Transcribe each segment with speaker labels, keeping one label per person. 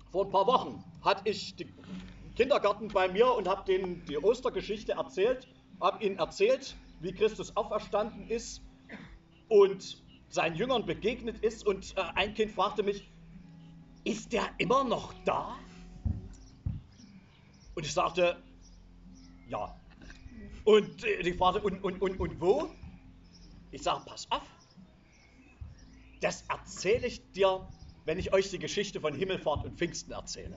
Speaker 1: Vor ein paar Wochen hatte ich den Kindergarten bei mir und habe denen die Ostergeschichte erzählt, habe ihnen erzählt, wie Christus auferstanden ist und seinen Jüngern begegnet ist. Und ein Kind fragte mich, ist der immer noch da? Und ich sagte, ja. Und die fragte, und wo? Ich sage, pass auf, das erzähle ich dir, wenn ich euch die Geschichte von Himmelfahrt und Pfingsten erzähle.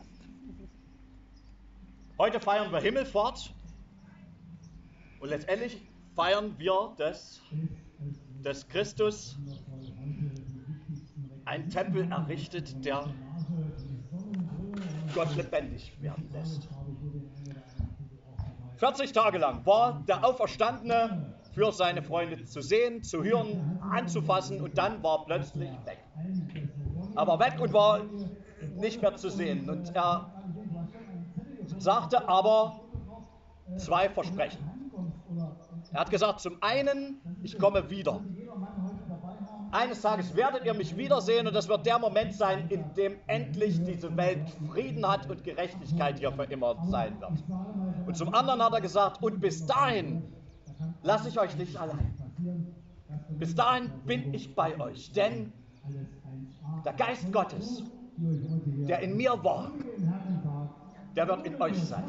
Speaker 1: Heute feiern wir Himmelfahrt und letztendlich feiern wir, dass Christus einen Tempel errichtet, der Gott lebendig werden lässt. 40 Tage lang war der Auferstandene für seine Freunde zu sehen, zu hören, anzufassen und dann war er plötzlich weg. Er war weg und war nicht mehr zu sehen. Und er sagte aber 2 Versprechen. Er hat gesagt, zum einen, ich komme wieder. Eines Tages werdet ihr mich wiedersehen und das wird der Moment sein, in dem endlich diese Welt Frieden hat und Gerechtigkeit hier für immer sein wird. Und zum anderen hat er gesagt, und bis dahin lasse ich euch nicht allein. Bis dahin bin ich bei euch, denn der Geist Gottes, der in mir war, der wird in euch sein.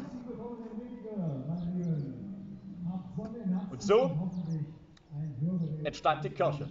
Speaker 1: Und so entstand die Kirche.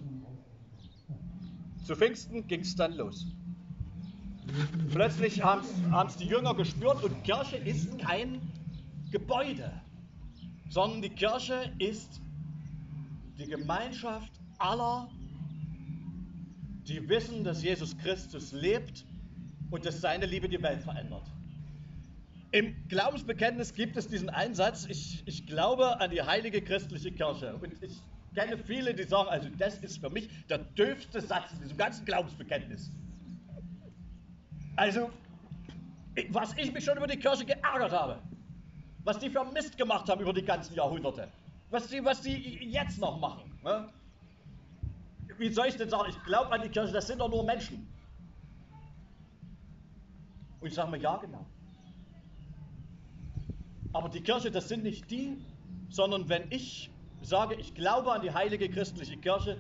Speaker 1: Zu Pfingsten ging es dann los. Plötzlich haben es die Jünger gespürt und Kirche ist kein Gebäude, sondern die Kirche ist die Gemeinschaft aller, die wissen, dass Jesus Christus lebt und dass seine Liebe die Welt verändert. Im Glaubensbekenntnis gibt es diesen Einsatz, ich glaube an die heilige christliche Kirche. Und ich kenne viele, die sagen, also das ist für mich der dürfste Satz in diesem ganzen Glaubensbekenntnis. Also, was ich mich schon über die Kirche geärgert habe, was die für Mist gemacht haben über die ganzen Jahrhunderte, was die jetzt noch machen. Ne? Wie soll ich denn sagen, ich glaube an die Kirche, das sind doch nur Menschen. Und ich sage mir, ja genau. Aber die Kirche, das sind nicht die, sondern wenn ich sage, ich glaube an die heilige christliche Kirche,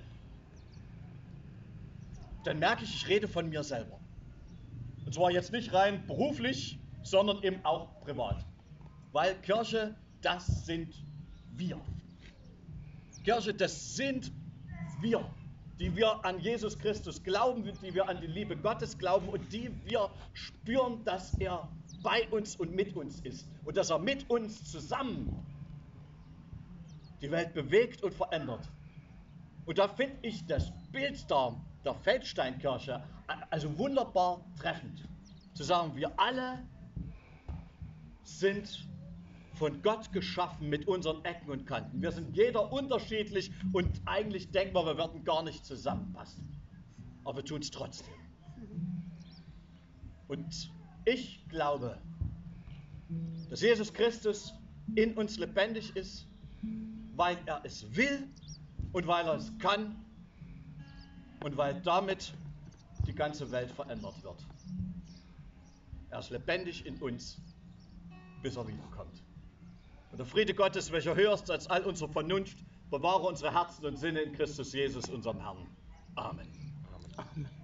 Speaker 1: dann merke ich rede von mir selber. Und zwar jetzt nicht rein beruflich, sondern eben auch privat. Weil Kirche, das sind wir. Kirche, das sind wir, die wir an Jesus Christus glauben, die wir an die Liebe Gottes glauben und die wir spüren, dass er bei uns und mit uns ist und dass er mit uns zusammen die Welt bewegt und verändert. Und da finde ich das Bild der Feldsteinkirche also wunderbar treffend. Zu sagen, wir alle sind von Gott geschaffen mit unseren Ecken und Kanten. Wir sind jeder unterschiedlich und eigentlich denken wir würden gar nicht zusammenpassen. Aber wir tun es trotzdem. Und ich glaube, dass Jesus Christus in uns lebendig ist, weil er es will und weil er es kann und weil damit die ganze Welt verändert wird. Er ist lebendig in uns, bis er wiederkommt. Und der Friede Gottes, welcher höher ist als all unsere Vernunft, bewahre unsere Herzen und Sinne in Christus Jesus, unserem Herrn. Amen.
Speaker 2: Amen.